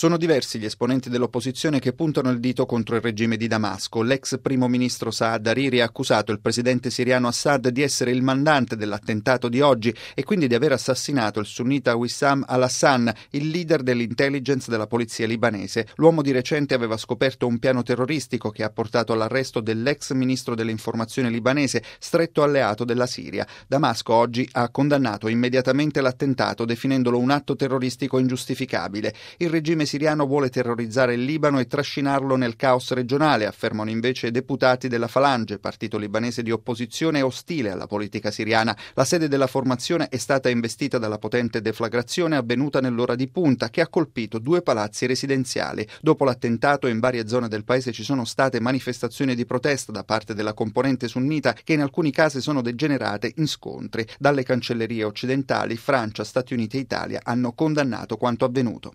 Sono diversi gli esponenti dell'opposizione che puntano il dito contro il regime di Damasco. L'ex primo ministro Saad Hariri ha accusato il presidente siriano Assad di essere il mandante dell'attentato di oggi e quindi di aver assassinato il sunnita Wissam al-Hassan, il leader dell'intelligence della polizia libanese. L'uomo di recente aveva scoperto un piano terroristico che ha portato all'arresto dell'ex ministro dell'informazione libanese, stretto alleato della Siria. Damasco oggi ha condannato immediatamente l'attentato, definendolo un atto terroristico ingiustificabile. Il regime siriano vuole terrorizzare il Libano e trascinarlo nel caos regionale, affermano invece deputati della Falange, partito libanese di opposizione ostile alla politica siriana. La sede della formazione è stata investita dalla potente deflagrazione avvenuta nell'ora di punta, che ha colpito 2 palazzi residenziali. Dopo l'attentato in varie zone del paese ci sono state manifestazioni di protesta da parte della componente sunnita che in alcuni casi sono degenerate in scontri. Dalle cancellerie occidentali, Francia, Stati Uniti e Italia hanno condannato quanto avvenuto.